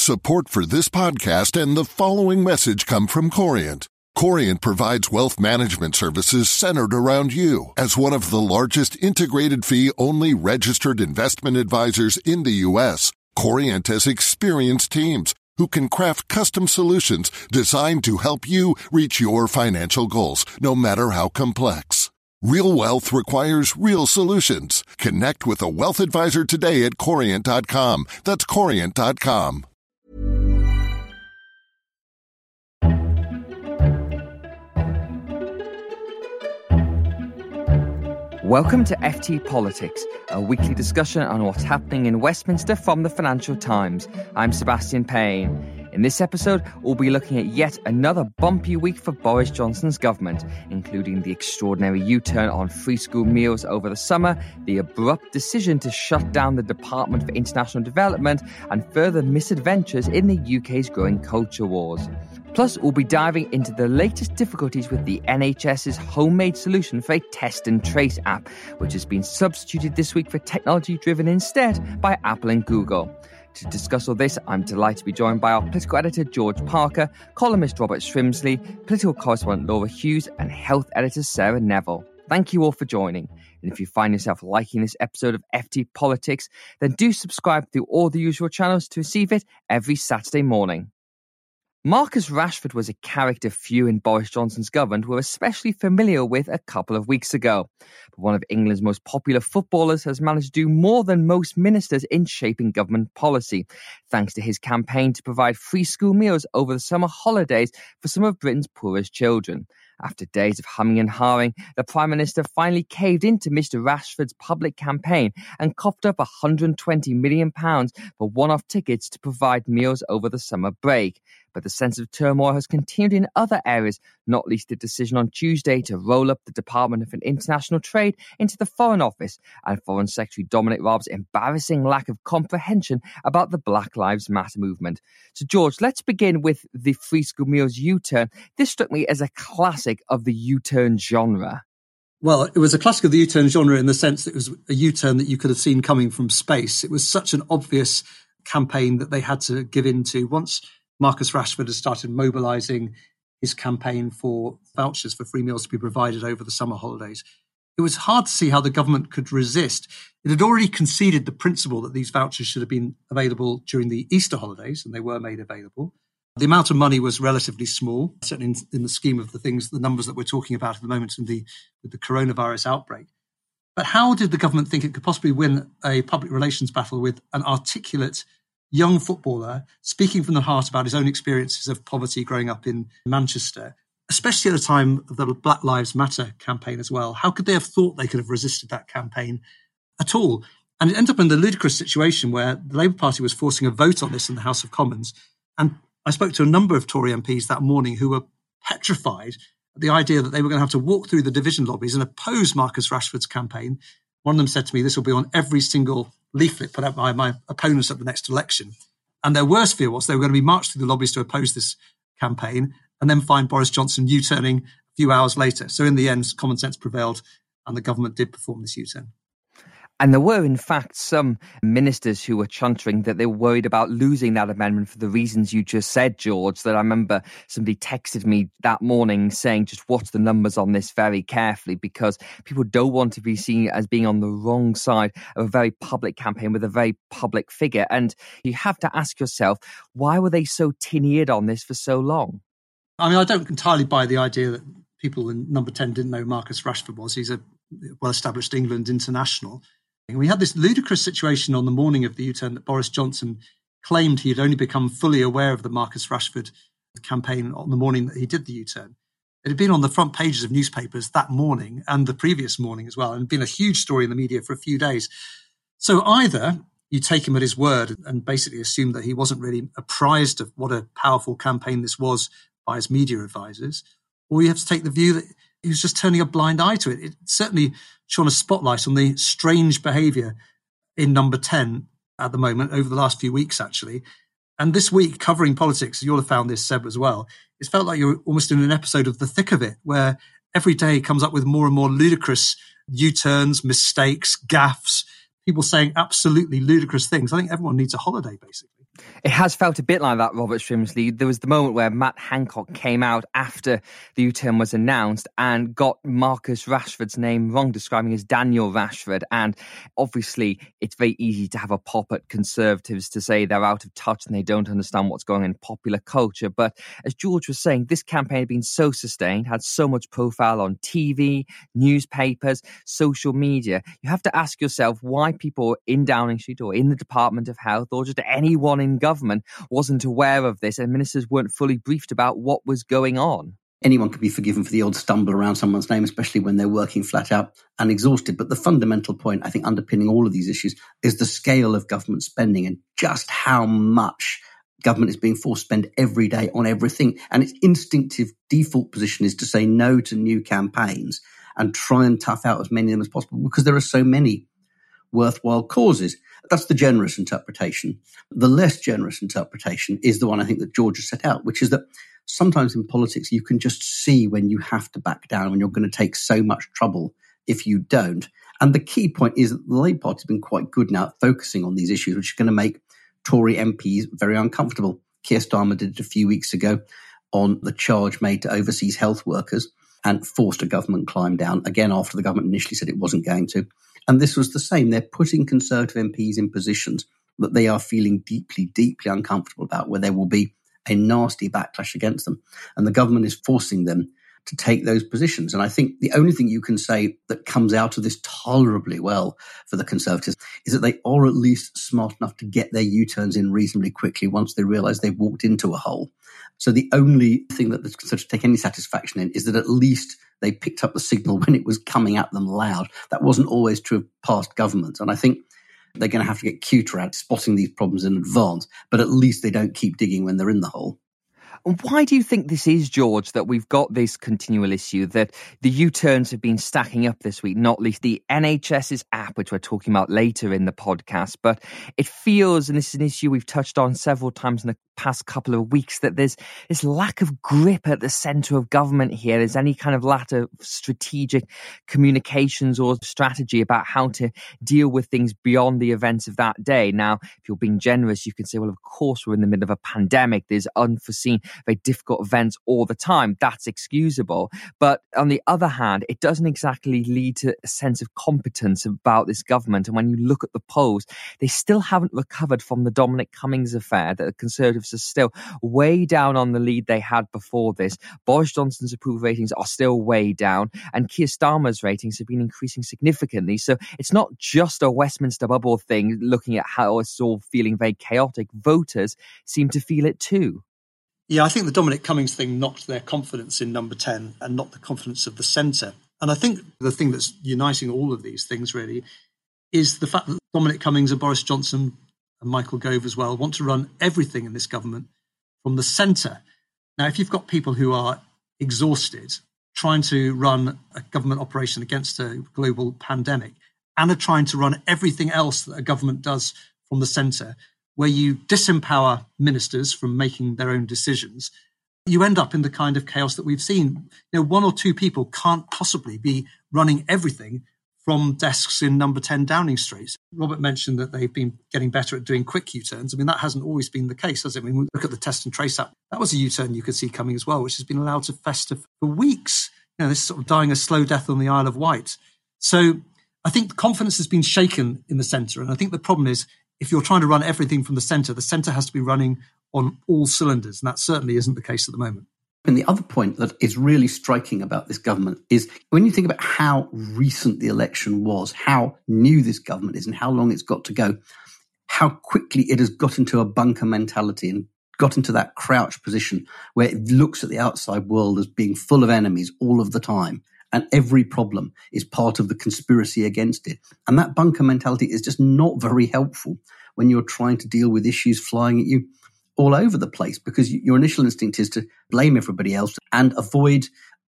Support for this podcast and the following message come from Corient. Corient provides wealth management services centered around you. As one of the largest integrated fee-only registered investment advisors in the U.S., Corient has experienced teams who can craft custom solutions designed to help you reach your financial goals, no matter how complex. Real wealth requires real solutions. Connect with a wealth advisor today at Corient.com. That's Corient.com. Welcome to FT Politics, a weekly discussion on what's happening in Westminster from the Financial Times. I'm Sebastian Payne. In this episode, we'll be looking at yet another bumpy week for Boris Johnson's government, including the extraordinary U-turn on free school meals over the summer, the abrupt decision to shut down the Department for International Development, and further misadventures in the UK's growing culture wars. Plus, we'll be diving into the latest difficulties with the NHS's homemade solution for a test and trace app, which has been substituted this week for technology-driven instead by Apple and Google. To discuss all this, I'm delighted to be joined by our political editor, George Parker, columnist Robert Shrimsley, political correspondent Laura Hughes, and health editor Sarah Neville. Thank you all for joining. And if you find yourself liking this episode of FT Politics, then do subscribe through all the usual channels to receive it every Saturday morning. Marcus Rashford was a character few in Boris Johnson's government were especially familiar with a couple of weeks ago. But one of England's most popular footballers has managed to do more than most ministers in shaping government policy, thanks to his campaign to provide free school meals over the summer holidays for some of Britain's poorest children. After days of humming and hawing, the Prime Minister finally caved into Mr Rashford's public campaign and coughed up £120 million for one-off tickets to provide meals over the summer break. But the sense of turmoil has continued in other areas, not least the decision on Tuesday to roll up the Department for International Trade into the Foreign Office and Foreign Secretary Dominic Raab's embarrassing lack of comprehension about the Black Lives Matter movement. So, George, let's begin with the free school meals U-turn. This struck me as a classic of the U-turn genre. Well, it was a classic of the U-turn genre in the sense that it was a U-turn that you could have seen coming from space. It was such an obvious campaign that they had to give in to. Once Marcus Rashford has started mobilising his campaign for vouchers for free meals to be provided over the summer holidays, it was hard to see how the government could resist. It had already conceded the principle that these vouchers should have been available during the Easter holidays, and they were made available. The amount of money was relatively small, certainly in the scheme of the numbers that we're talking about at the moment with the coronavirus outbreak. But how did the government think it could possibly win a public relations battle with an articulate young footballer speaking from the heart about his own experiences of poverty growing up in Manchester, especially at a time of the Black Lives Matter campaign as well? How could they have thought they could have resisted that campaign at all? And it ended up in the ludicrous situation where the Labour Party was forcing a vote on this in the House of Commons. And I spoke to a number of Tory MPs that morning who were petrified at the idea that they were going to have to walk through the division lobbies and oppose Marcus Rashford's campaign. One of them said to me, this will be on every single leaflet put out by my opponents at the next election. And their worst fear was they were going to be marched through the lobbies to oppose this campaign and then find Boris Johnson U-turning a few hours later. So in the end, common sense prevailed and the government did perform this U-turn. And there were, in fact, some ministers who were chuntering that they were worried about losing that amendment for the reasons you just said, George, that I remember somebody texted me that morning saying, just watch the numbers on this very carefully, because people don't want to be seen as being on the wrong side of a very public campaign with a very public figure. And you have to ask yourself, why were they so tin-eared on this for so long? I mean, I don't entirely buy the idea that people in number 10 didn't know Marcus Rashford was. He's a well-established England international. We had this ludicrous situation on the morning of the U-turn that Boris Johnson claimed he had only become fully aware of the Marcus Rashford campaign on the morning that he did the U-turn. It had been on the front pages of newspapers that morning and the previous morning as well, and been a huge story in the media for a few days. So either you take him at his word and basically assume that he wasn't really apprised of what a powerful campaign this was by his media advisors, or you have to take the view that he was just turning a blind eye to it. It certainly shone a spotlight on the strange behaviour in number 10 at the moment, over the last few weeks, actually. And this week, covering politics, you'll have found this, Seb, as well, it felt like you're almost in an episode of The Thick of It, where every day comes up with more and more ludicrous U-turns, mistakes, gaffes, people saying absolutely ludicrous things. I think everyone needs a holiday, basically. It has felt a bit like that, Robert Shrimsley. There was the moment where Matt Hancock came out after the U-turn was announced and got Marcus Rashford's name wrong, describing as Daniel Rashford. And obviously, it's very easy to have a pop at Conservatives to say they're out of touch and they don't understand what's going on in popular culture. But as George was saying, this campaign had been so sustained, had so much profile on TV, newspapers, social media. You have to ask yourself why people in Downing Street or in the Department of Health or just anyone in government wasn't aware of this and ministers weren't fully briefed about what was going on. Anyone can be forgiven for the odd stumble around someone's name, especially when they're working flat out and exhausted. But the fundamental point, I think, underpinning all of these issues is the scale of government spending and just how much government is being forced to spend every day on everything. And its instinctive default position is to say no to new campaigns and try and tough out as many of them as possible because there are so many worthwhile causes. That's the generous interpretation. The less generous interpretation is the one I think that George has set out, which is that sometimes in politics you can just see when you have to back down, when you're going to take so much trouble if you don't. And the key point is that the Labour Party has been quite good now at focusing on these issues, which are going to make Tory MPs very uncomfortable. Keir Starmer did it a few weeks ago on the charge made to overseas health workers and forced a government climb down, again after the government initially said it wasn't going to. And this was the same. They're putting Conservative MPs in positions that they are feeling deeply, deeply uncomfortable about, where there will be a nasty backlash against them. And the government is forcing them to take those positions. And I think the only thing you can say that comes out of this tolerably well for the Conservatives is that they are at least smart enough to get their U-turns in reasonably quickly once they realise they've walked into a hole. So the only thing that the Conservatives take any satisfaction in is that at least they picked up the signal when it was coming at them loud. That wasn't always true of past governments. And I think they're going to have to get cuter at spotting these problems in advance, but at least they don't keep digging when they're in the hole. Why do you think this is, George, that we've got this continual issue that the U-turns have been stacking up this week, not least the NHS's app, which we're talking about later in the podcast, but it feels, and this is an issue we've touched on several times in the past couple of weeks, that there's this lack of grip at the centre of government here. There's any kind of lack of strategic communications or strategy about how to deal with things beyond the events of that day. Now, if you're being generous, you can say, well, of course, we're in the middle of a pandemic. There's unforeseen, very difficult events all the time. That's excusable. But on the other hand, it doesn't exactly lead to a sense of competence about this government. And when you look at the polls, they still haven't recovered from the Dominic Cummings affair, that the Conservatives are still way down on the lead they had before this. Boris Johnson's approval ratings are still way down, and Keir Starmer's ratings have been increasing significantly. So it's not just a Westminster bubble thing, looking at how it's all feeling very chaotic. Voters seem to feel it too. Yeah, I think the Dominic Cummings thing knocked their confidence in number 10 and not the confidence of the centre. And I think the thing that's uniting all of these things really is the fact that Dominic Cummings and Boris Johnson and Michael Gove as well want to run everything in this government from the centre. Now, if you've got people who are exhausted trying to run a government operation against a global pandemic and are trying to run everything else that a government does from the centre, where you disempower ministers from making their own decisions, you end up in the kind of chaos that we've seen. You know, one or two people can't possibly be running everything from desks in number 10 Downing Street. Robert mentioned that they've been getting better at doing quick U-turns. I mean, that hasn't always been the case, has it? I mean, look at the Test and Trace app. That was a U-turn you could see coming as well, which has been allowed to fester for weeks. You know, this is sort of dying a slow death on the Isle of Wight. So I think the confidence has been shaken in the centre. And I think the problem is, if you're trying to run everything from the centre has to be running on all cylinders. And that certainly isn't the case at the moment. And the other point that is really striking about this government is when you think about how recent the election was, how new this government is and how long it's got to go, how quickly it has got into a bunker mentality and got into that crouch position where it looks at the outside world as being full of enemies all of the time. And every problem is part of the conspiracy against it. And that bunker mentality is just not very helpful when you're trying to deal with issues flying at you all over the place, because your initial instinct is to blame everybody else and avoid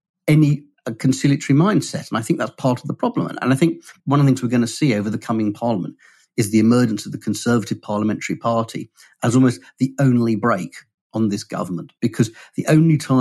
any conciliatory mindset. And I think that's part of the problem. And I think one of the things we're going to see over the coming Parliament is the emergence of the Conservative Parliamentary Party as almost the only brake on this government, because the only time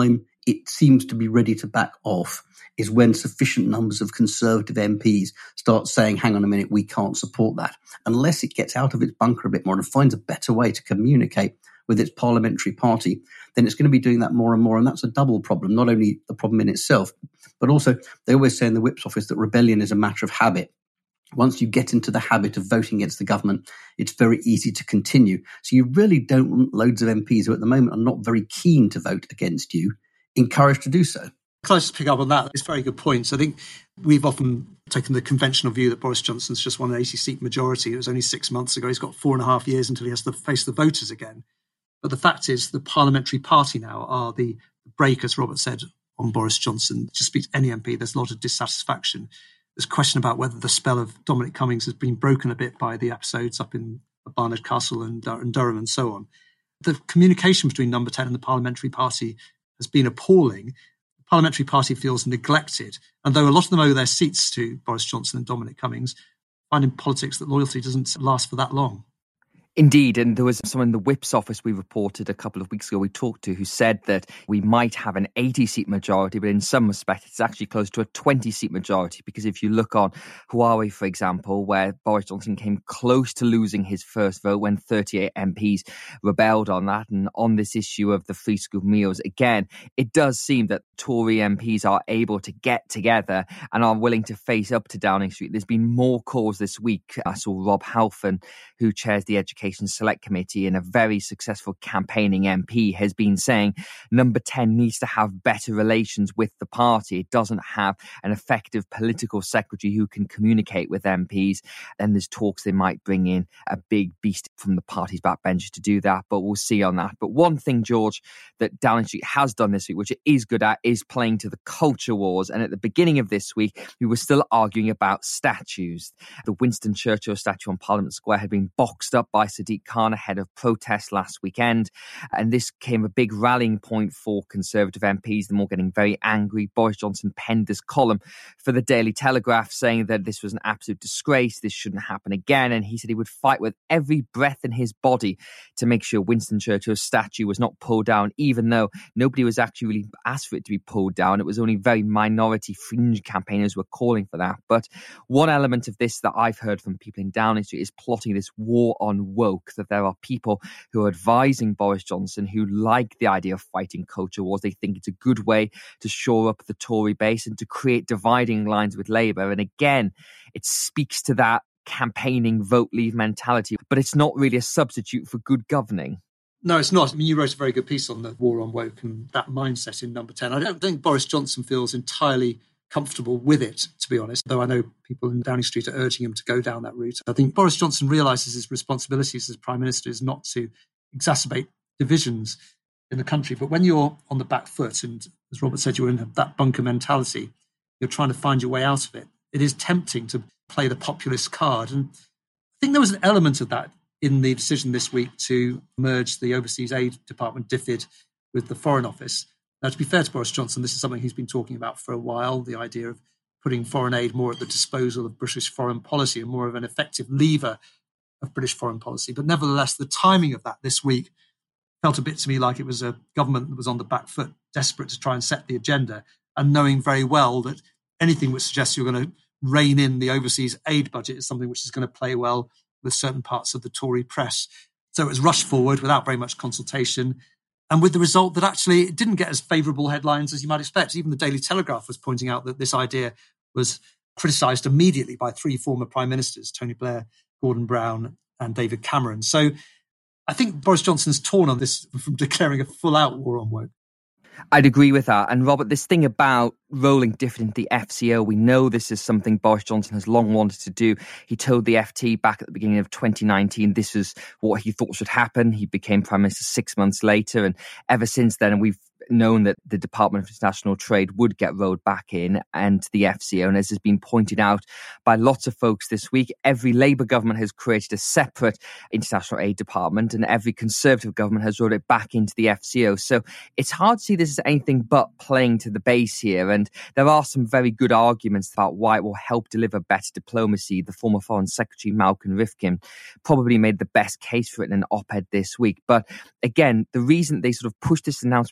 it seems to be ready to back off is when sufficient numbers of Conservative MPs start saying, hang on a minute, we can't support that. Unless it gets out of its bunker a bit more and finds a better way to communicate with its parliamentary party, then it's going to be doing that more and more. And that's a double problem, not only the problem in itself, but also they always say in the Whip's office that rebellion is a matter of habit. Once you get into the habit of voting against the government, it's very easy to continue. So you really don't want loads of MPs who at the moment are not very keen to vote against you encouraged to do so. Can I just pick up on that? It's a very good point. So I think we've often taken the conventional view that Boris Johnson's just won an 80-seat majority. It was only 6 months ago. He's got 4.5 years until he has to face the voters again. But the fact is the parliamentary party now are the brake, as Robert said, on Boris Johnson. To speak to any MP, there's a lot of dissatisfaction. There's a question about whether the spell of Dominic Cummings has been broken a bit by the episodes up in Barnard Castle and Durham and so on. The communication between Number 10 and the parliamentary party has been appalling. The parliamentary party feels neglected. And though a lot of them owe their seats to Boris Johnson and Dominic Cummings, I find in politics that loyalty doesn't last for that long. Indeed, and there was someone in the Whip's office we reported a couple of weeks ago we talked to who said that we might have an 80-seat majority, but in some respects it's actually close to a 20-seat majority, because if you look on Huawei, for example, where Boris Johnson came close to losing his first vote when 38 MPs rebelled on that, and on this issue of the free school meals, again, it does seem that Tory MPs are able to get together and are willing to face up to Downing Street. There's been more calls this week. I saw Rob Halfon, who chairs the Education Select Committee and a very successful campaigning MP, has been saying Number 10 needs to have better relations with the party. It doesn't have an effective political secretary who can communicate with MPs. And there's talks they might bring in a big beast from the party's backbenchers to do that, but we'll see on that. But one thing, George, that Downing Street has done this week, which it is good at, is playing to the culture wars. And at the beginning of this week, we were still arguing about statues. The Winston Churchill statue on Parliament Square had been boxed up by Sadiq Khan ahead of protests last weekend. And this came a big rallying point for Conservative MPs, them all getting very angry. Boris Johnson penned this column for the Daily Telegraph saying that this was an absolute disgrace, this shouldn't happen again. And he said he would fight with every breath in his body to make sure Winston Churchill's statue was not pulled down, even though nobody was actually really asked for it to be pulled down. It was only very minority fringe campaigners who were calling for that. But one element of this that I've heard from people in Downing Street is plotting this war on woke, that there are people who are advising Boris Johnson who like the idea of fighting culture wars. They think it's a good way to shore up the Tory base and to create dividing lines with Labour. And again, it speaks to that campaigning vote leave mentality, but it's not really a substitute for good governing. No, it's not. I mean, you wrote a very good piece on the war on woke and that mindset in Number 10. I don't think Boris Johnson feels entirely comfortable with it, to be honest, though I know people in Downing Street are urging him to go down that route. I think Boris Johnson realises his responsibilities as Prime Minister is not to exacerbate divisions in the country. But when you're on the back foot, and as Robert said, you're in that bunker mentality, you're trying to find your way out of it. It is tempting to play the populist card. And I think there was an element of that in the decision this week to merge the Overseas Aid Department, DFID, with the Foreign Office. Now, to be fair to Boris Johnson, this is something he's been talking about for a while, the idea of putting foreign aid more at the disposal of British foreign policy and more of an effective lever of British foreign policy. But nevertheless, the timing of that this week felt a bit to me like it was a government that was on the back foot, desperate to try and set the agenda, and knowing very well that anything which suggests you're going to rein in the overseas aid budget is something which is going to play well with certain parts of the Tory press. So it was rushed forward without very much consultation, and with the result that actually it didn't get as favourable headlines as you might expect. Even the Daily Telegraph was pointing out that this idea was criticised immediately by three former prime ministers, Tony Blair, Gordon Brown and David Cameron. So I think Boris Johnson's torn on this from declaring a full-out war on woke. I'd agree with that. And Robert, this thing about rolling DFID into the FCO, we know this is something Boris Johnson has long wanted to do. He told the FT back at the beginning of 2019 this was what he thought should happen. He became Prime Minister 6 months later. And ever since then, we've known that the Department of International Trade would get rolled back in and the FCO. And as has been pointed out by lots of folks this week, every Labour government has created a separate international aid department and every Conservative government has rolled it back into the FCO. So it's hard to see this as anything but playing to the base here. And there are some very good arguments about why it will help deliver better diplomacy. The former Foreign Secretary, Malcolm Rifkin, probably made the best case for it in an op-ed this week. But again, the reason they sort of pushed this announcement out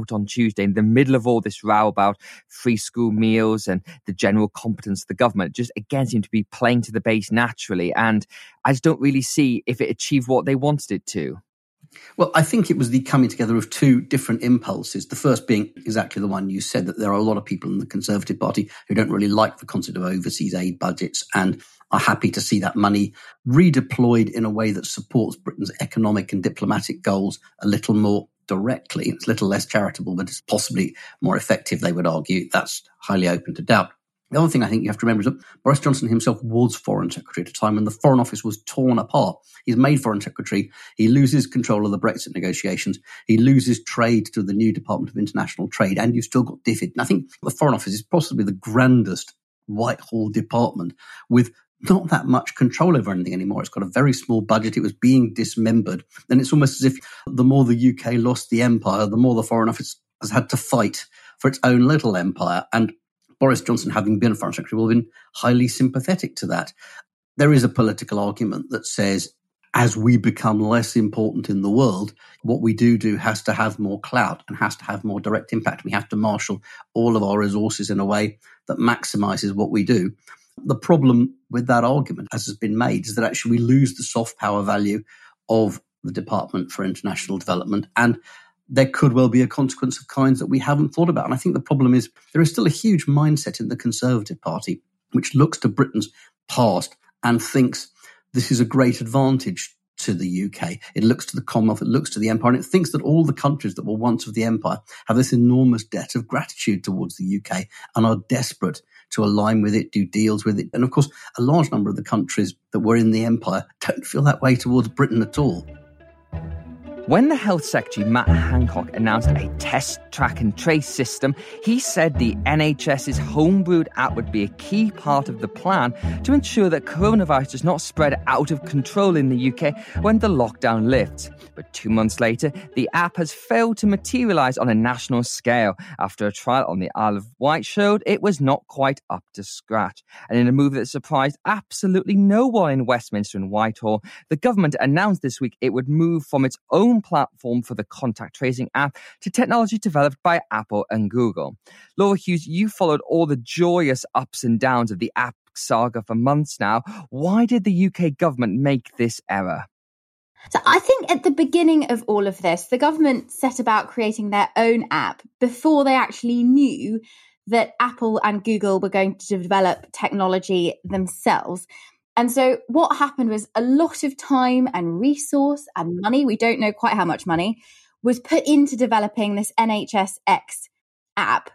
out on Tuesday in the middle of all this row about free school meals and the general competence of the government. It just again seemed to be playing to the base naturally. And I just don't really see if it achieved what they wanted it to. Well, I think it was the coming together of two different impulses. The first being exactly the one you said, that there are a lot of people in the Conservative Party who don't really like the concept of overseas aid budgets and are happy to see that money redeployed in a way that supports Britain's economic and diplomatic goals a little more directly. It's a little less charitable, but it's possibly more effective, they would argue. That's highly open to doubt. The other thing I think you have to remember is that Boris Johnson himself was Foreign Secretary at a time when the Foreign Office was torn apart. He's made Foreign Secretary. He loses control of the Brexit negotiations. He loses trade to the new Department of International Trade, and you've still got DFID. And I think the Foreign Office is possibly the grandest Whitehall department with not that much control over anything anymore. It's got a very small budget. It was being dismembered. And it's almost as if the more the UK lost the empire, the more the Foreign Office has had to fight for its own little empire. And Boris Johnson, having been Foreign Secretary, will have been highly sympathetic to that. There is a political argument that says, as we become less important in the world, what we do has to have more clout and has to have more direct impact. We have to marshal all of our resources in a way that maximizes what we do. The problem with that argument, as has been made, is that actually we lose the soft power value of the Department for International Development, and there could well be a consequence of kinds that we haven't thought about. And I think the problem is there is still a huge mindset in the Conservative Party which looks to Britain's past and thinks this is a great advantage to the UK. It looks to the Commonwealth, it looks to the Empire, and it thinks that all the countries that were once of the Empire have this enormous debt of gratitude towards the UK and are desperate to align with it, do deals with it. And of course, a large number of the countries that were in the Empire don't feel that way towards Britain at all. When the Health Secretary, Matt Hancock, announced a test, track and trace system, he said the NHS's homebrewed app would be a key part of the plan to ensure that coronavirus does not spread out of control in the UK when the lockdown lifts. But 2 months later, the app has failed to materialise on a national scale after a trial on the Isle of Wight showed it was not quite up to scratch. And in a move that surprised absolutely no one in Westminster and Whitehall, the government announced this week it would move from its own platform for the contact tracing app to technology developed by Apple and Google. Laura Hughes, you followed all the joyous ups and downs of the app saga for months now. Why did the UK government make this error? So I think at the beginning of all of this, the government set about creating their own app before they actually knew that Apple and Google were going to develop technology themselves. And so what happened was a lot of time and resource and money, we don't know quite how much money, was put into developing this NHSX app.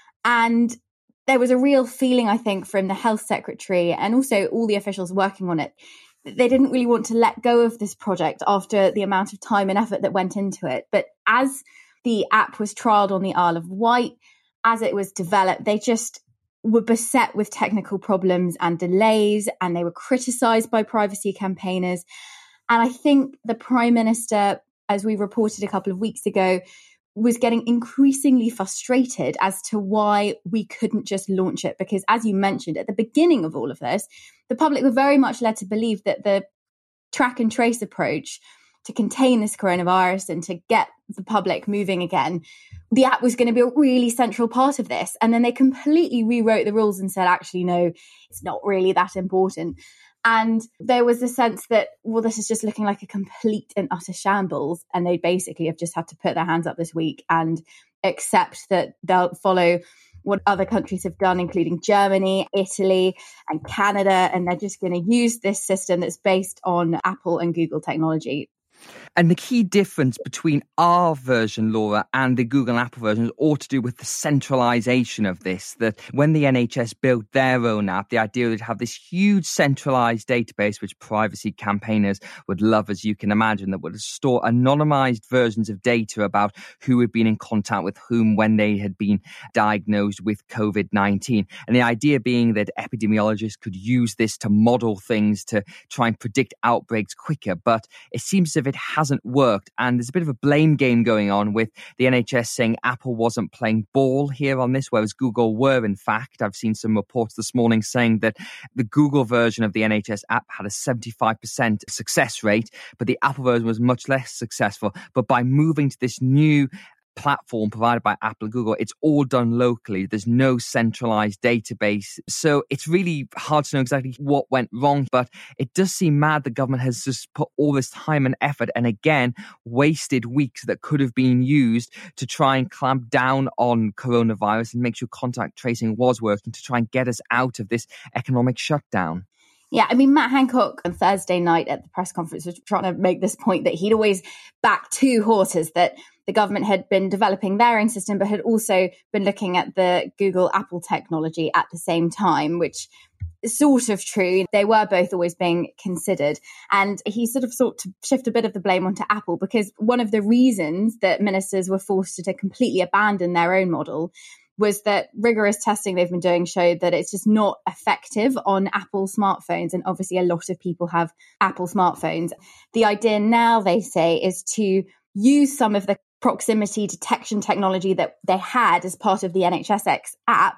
And there was a real feeling, I think, from the Health Secretary and also all the officials working on it, that they didn't really want to let go of this project after the amount of time and effort that went into it. But as the app was trialled on the Isle of Wight, as it was developed, they just were beset with technical problems and delays, and they were criticised by privacy campaigners. And I think the Prime Minister, as we reported a couple of weeks ago, was getting increasingly frustrated as to why we couldn't just launch it. Because as you mentioned, at the beginning of all of this, the public were very much led to believe that the track and trace approach to contain this coronavirus and to get the public moving again, the app was going to be a really central part of this. And then they completely rewrote the rules and said, actually, no, it's not really that important. And there was a sense that, well, this is just looking like a complete and utter shambles. And they basically have just had to put their hands up this week and accept that they'll follow what other countries have done, including Germany, Italy, and Canada. And they're just going to use this system that's based on Apple and Google technology. And the key difference between our version, Laura, and the Google and Apple versions ought to do with the centralisation of this, that when the NHS built their own app, the idea would have this huge centralised database, which privacy campaigners would love, as you can imagine, that would store anonymised versions of data about who had been in contact with whom when they had been diagnosed with COVID-19. And the idea being that epidemiologists could use this to model things to try and predict outbreaks quicker. But it seems as if it hasn't worked, and there's a bit of a blame game going on with the NHS saying Apple wasn't playing ball here on this, whereas Google were. In fact, I've seen some reports this morning saying that the Google version of the NHS app had a 75% success rate, but the Apple version was much less successful. But by moving to this new platform provided by Apple and Google, it's all done locally. There's no centralized database. So it's really hard to know exactly what went wrong, but it does seem mad the government has just put all this time and effort and again wasted weeks that could have been used to try and clamp down on coronavirus and make sure contact tracing was working to try and get us out of this economic shutdown. Yeah, I mean, Matt Hancock on Thursday night at the press conference was trying to make this point that he'd always backed two horses, that the government had been developing their own system, but had also been looking at the Google Apple technology at the same time, which is sort of true. They were both always being considered. And he sort of sought to shift a bit of the blame onto Apple, because one of the reasons that ministers were forced to completely abandon their own model was that rigorous testing they've been doing showed that it's just not effective on Apple smartphones. And obviously a lot of people have Apple smartphones. The idea now, they say, is to use some of the proximity detection technology that they had as part of the NHSX app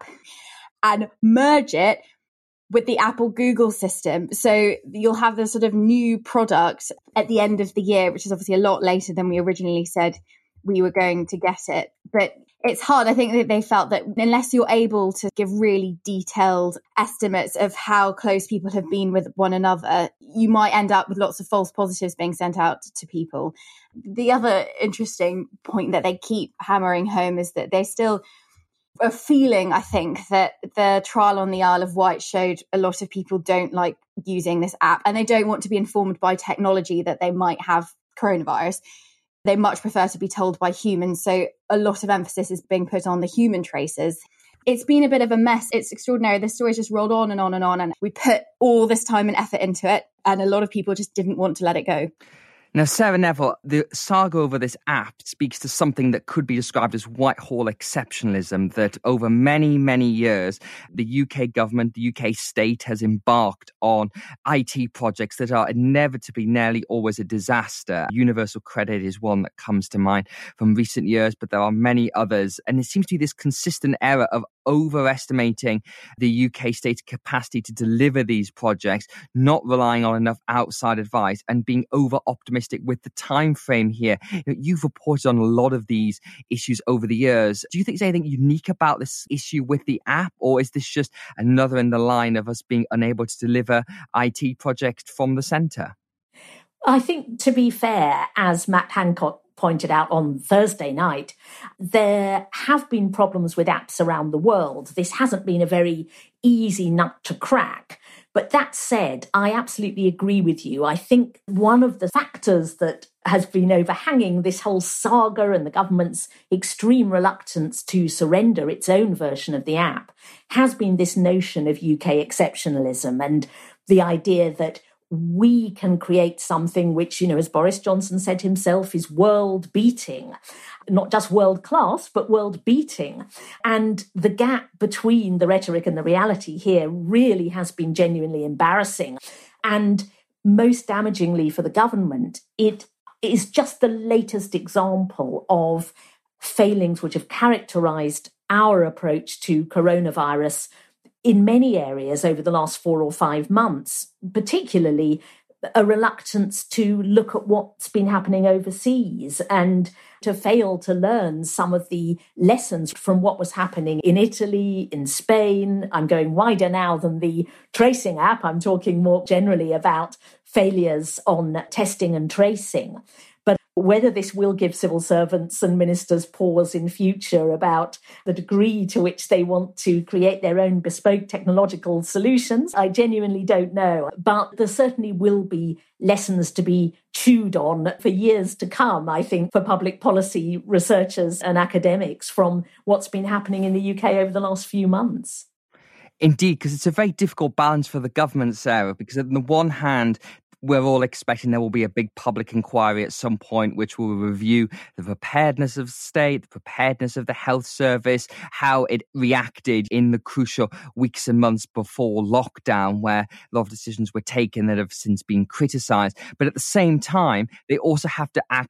and merge it with the Apple Google system. So you'll have this sort of new product at the end of the year, which is obviously a lot later than we originally said we were going to get it. But it's hard. I think that they felt that unless you're able to give really detailed estimates of how close people have been with one another, you might end up with lots of false positives being sent out to people. The other interesting point that they keep hammering home is that they still are feeling, I think, that the trial on the Isle of Wight showed a lot of people don't like using this app and they don't want to be informed by technology that they might have coronavirus. They much prefer to be told by humans. So a lot of emphasis is being put on the human traces. It's been a bit of a mess. It's extraordinary. The story's just rolled on and on and on. And we put all this time and effort into it. And a lot of people just didn't want to let it go. Now, Sarah Neville, the saga over this app speaks to something that could be described as Whitehall exceptionalism, that over many, many years, the UK government, the UK state has embarked on IT projects that are inevitably nearly always a disaster. Universal Credit is one that comes to mind from recent years, but there are many others. And it seems to be this consistent error of overestimating the UK state's capacity to deliver these projects, not relying on enough outside advice and being over-optimistic with the time frame here. You've reported on a lot of these issues over the years. Do you think there's anything unique about this issue with the app, or is this just another in the line of us being unable to deliver IT projects from the centre? I think, to be fair, as Matt Hancock pointed out on Thursday night, there have been problems with apps around the world. This hasn't been a very easy nut to crack. But that said, I absolutely agree with you. I think one of the factors that has been overhanging this whole saga and the government's extreme reluctance to surrender its own version of the app has been this notion of UK exceptionalism and the idea that we can create something which, as Boris Johnson said himself, is world-beating. Not just world-class, but world-beating. And the gap between the rhetoric and the reality here really has been genuinely embarrassing. And most damagingly for the government, it is just the latest example of failings which have characterised our approach to coronavirus in many areas over the last 4 or 5 months, particularly a reluctance to look at what's been happening overseas and to fail to learn some of the lessons from what was happening in Italy, in Spain. I'm going wider now than the tracing app. I'm talking more generally about failures on testing and tracing. But whether this will give civil servants and ministers pause in future about the degree to which they want to create their own bespoke technological solutions, I genuinely don't know. But there certainly will be lessons to be chewed on for years to come, I think, for public policy researchers and academics from what's been happening in the UK over the last few months. Indeed, because it's a very difficult balance for the government, Sarah, because on the one hand, we're all expecting there will be a big public inquiry at some point which will review the preparedness of the state, the preparedness of the health service, how it reacted in the crucial weeks and months before lockdown, where a lot of decisions were taken that have since been criticised. But at the same time, they also have to act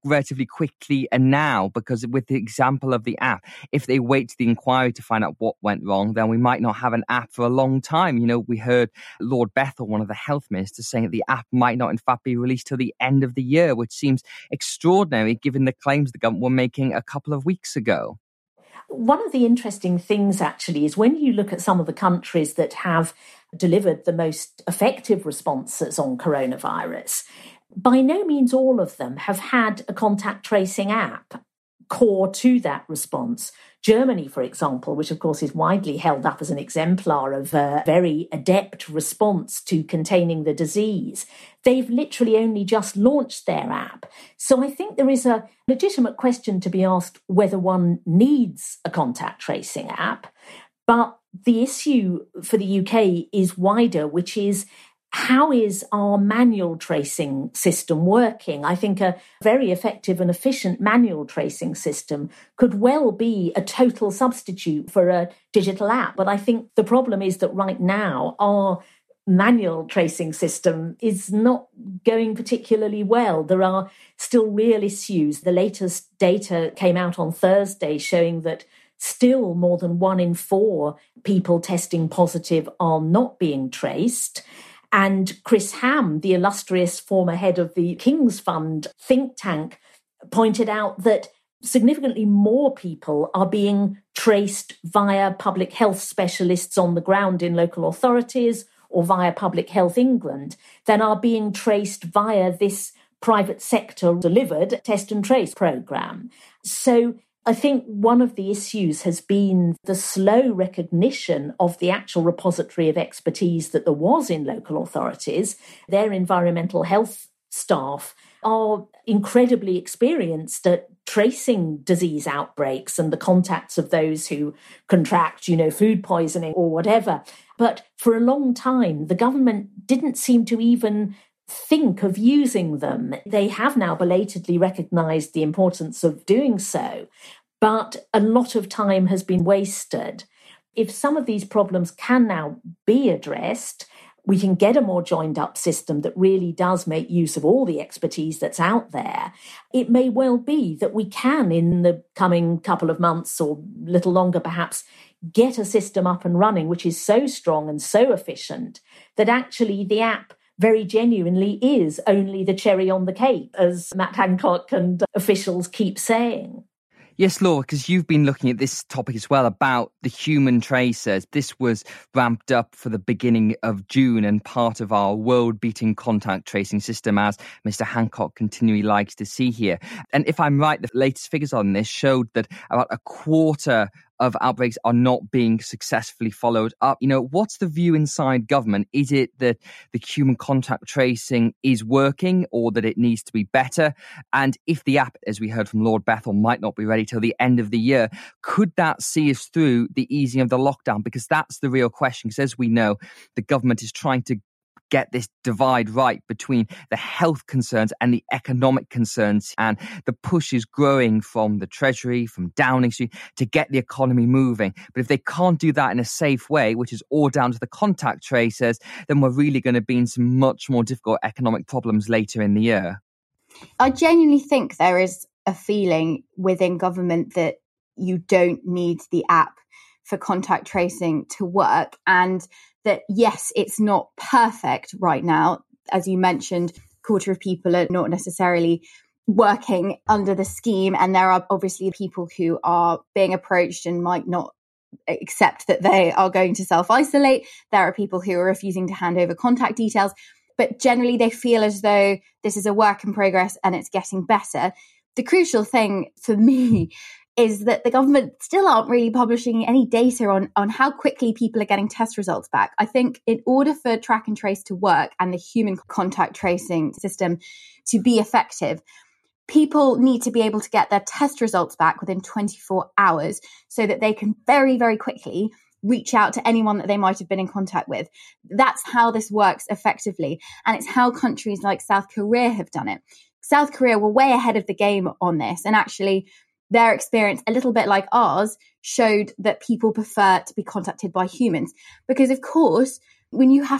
relatively quickly and now? Because with the example of the app, if they wait to the inquiry to find out what went wrong, then we might not have an app for a long time. We heard Lord Bethell, one of the health ministers, saying that the app might not in fact be released till the end of the year, which seems extraordinary given the claims the government were making a couple of weeks ago. One of the interesting things, actually, is when you look at some of the countries that have delivered the most effective responses on coronavirus, by no means all of them have had a contact tracing app core to that response. Germany, for example, which of course is widely held up as an exemplar of a very adept response to containing the disease, they've literally only just launched their app. So I think there is a legitimate question to be asked whether one needs a contact tracing app. But the issue for the UK is wider, which is, how is our manual tracing system working? I think a very effective and efficient manual tracing system could well be a total substitute for a digital app. But I think the problem is that right now our manual tracing system is not going particularly well. There are still real issues. The latest data came out on Thursday showing that still more than 1 in 4 people testing positive are not being traced. And Chris Ham, the illustrious former head of the King's Fund think tank, pointed out that significantly more people are being traced via public health specialists on the ground in local authorities or via Public Health England than are being traced via this private sector delivered test and trace programme. So I think one of the issues has been the slow recognition of the actual repository of expertise that there was in local authorities. Their environmental health staff are incredibly experienced at tracing disease outbreaks and the contacts of those who contract, food poisoning or whatever. But for a long time, the government didn't seem to even think of using them. They have now belatedly recognised the importance of doing so, but a lot of time has been wasted. If some of these problems can now be addressed, we can get a more joined up system that really does make use of all the expertise that's out there. It may well be that we can, in the coming couple of months or a little longer perhaps, get a system up and running which is so strong and so efficient that actually the app very genuinely is only the cherry on the cake, as Matt Hancock and officials keep saying. Yes, Laura, because you've been looking at this topic as well about the human tracers. This was ramped up for the beginning of June and part of our world-beating contact tracing system, as Mr. Hancock continually likes to see here. And if I'm right, the latest figures on this showed that about a quarter of outbreaks are not being successfully followed up. What's the view inside government? Is it that the human contact tracing is working or that it needs to be better? And if the app, as we heard from Lord Bethell, might not be ready till the end of the year, could that see us through the easing of the lockdown? Because that's the real question. Because as we know, the government is trying to get this divide right between the health concerns and the economic concerns. And the push is growing from the Treasury, from Downing Street, to get the economy moving. But if they can't do that in a safe way, which is all down to the contact tracers, then we're really going to be in some much more difficult economic problems later in the year. I genuinely think there is a feeling within government that you don't need the app for contact tracing to work, and that, yes, it's not perfect right now. As you mentioned, a quarter of people are not necessarily working under the scheme, and there are obviously people who are being approached and might not accept that they are going to self-isolate. There are people who are refusing to hand over contact details, but generally they feel as though this is a work in progress and it's getting better. The crucial thing for me is that the government still aren't really publishing any data on how quickly people are getting test results back. I think in order for track and trace to work and the human contact tracing system to be effective, people need to be able to get their test results back within 24 hours so that they can very, very quickly reach out to anyone that they might have been in contact with. That's how this works effectively. And it's how countries like South Korea have done it. South Korea were way ahead of the game on this, and actually their experience, a little bit like ours, showed that people prefer to be contacted by humans. Because, of course, when you have to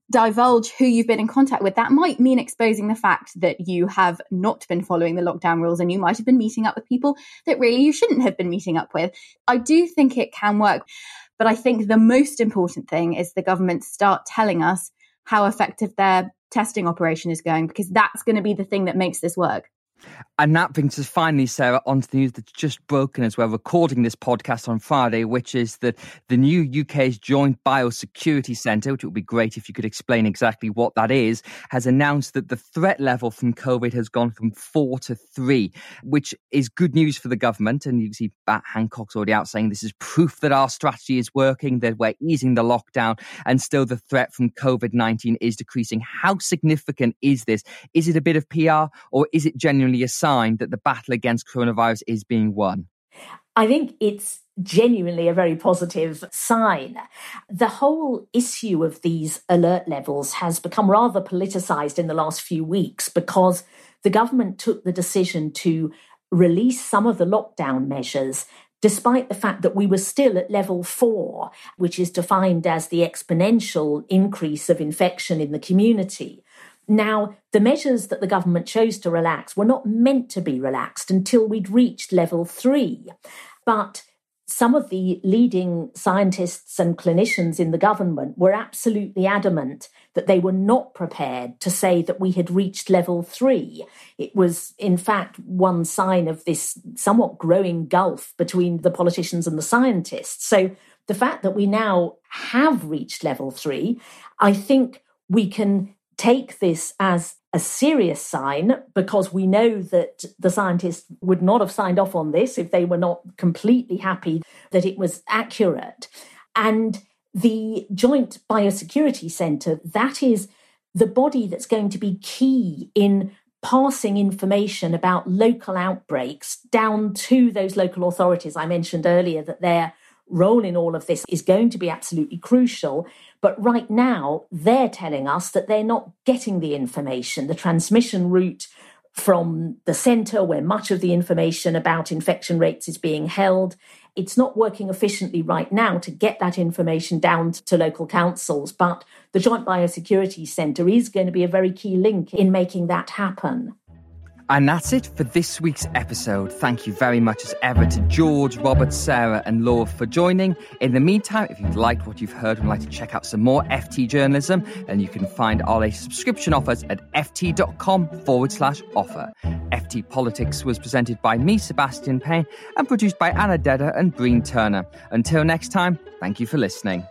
divulge who you've been in contact with, that might mean exposing the fact that you have not been following the lockdown rules and you might have been meeting up with people that really you shouldn't have been meeting up with. I do think it can work, but I think the most important thing is the government start telling us how effective their testing operation is going, because that's going to be the thing that makes this work. And that brings us finally, Sarah, onto the news that's just broken as we're recording this podcast on Friday, which is that the new UK's Joint Biosecurity Centre, which would be great if you could explain exactly what that is, has announced that the threat level from COVID has gone from 4 to 3, which is good news for the government. And you can see Matt Hancock's already out saying this is proof that our strategy is working, that we're easing the lockdown, and still the threat from COVID-19 is decreasing. How significant is this? Is it a bit of PR, or is it genuinely a sign that the battle against coronavirus is being won? I think it's genuinely a very positive sign. The whole issue of these alert levels has become rather politicised in the last few weeks because the government took the decision to release some of the lockdown measures despite the fact that we were still at level 4, which is defined as the exponential increase of infection in the community. Now, the measures that the government chose to relax were not meant to be relaxed until we'd reached level 3. But some of the leading scientists and clinicians in the government were absolutely adamant that they were not prepared to say that we had reached level 3. It was, in fact, one sign of this somewhat growing gulf between the politicians and the scientists. So the fact that we now have reached level 3, I think we can take this as a serious sign, because we know that the scientists would not have signed off on this if they were not completely happy that it was accurate. And the Joint Biosecurity Centre, that is the body that's going to be key in passing information about local outbreaks down to those local authorities. I mentioned earlier that their role in all of this is going to be absolutely crucial. But right now, they're telling us that they're not getting the information. The transmission route from the centre, where much of the information about infection rates is being held, it's not working efficiently right now to get that information down to local councils. But the Joint Biosecurity Centre is going to be a very key link in making that happen. And that's it for this week's episode. Thank you very much as ever to George, Robert, Sarah and Laura for joining. In the meantime, if you've liked what you've heard and would like to check out some more FT journalism, then you can find our latest subscription offers at ft.com/offer. FT Politics was presented by me, Sebastian Payne, and produced by Anna Dedder and Breen Turner. Until next time, thank you for listening.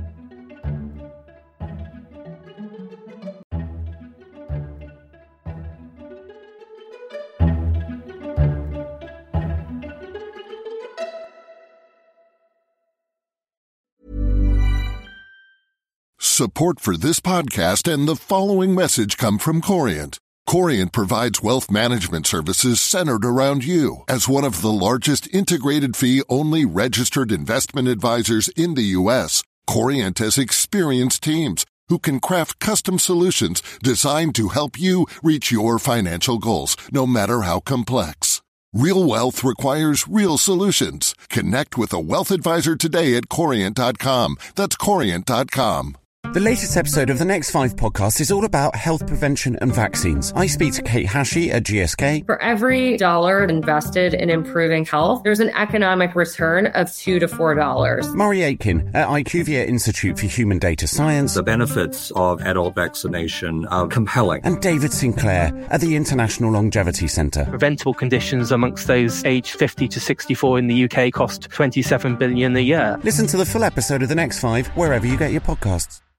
Support for this podcast and the following message come from Corient. Corient provides wealth management services centered around you. As one of the largest integrated fee-only registered investment advisors in the U.S., Corient has experienced teams who can craft custom solutions designed to help you reach your financial goals, no matter how complex. Real wealth requires real solutions. Connect with a wealth advisor today at Corient.com. That's Corient.com. The latest episode of the Next 5 podcast is all about health prevention and vaccines. I speak to Kate Hashey at GSK. For every dollar invested in improving health, there's an economic return of $2 to $4. Murray Aitken at IQVIA Institute for Human Data Science. The benefits of adult vaccination are compelling. And David Sinclair at the International Longevity Centre. Preventable conditions amongst those aged 50 to 64 in the UK cost $27 billion a year. Listen to the full episode of the Next 5 wherever you get your podcasts.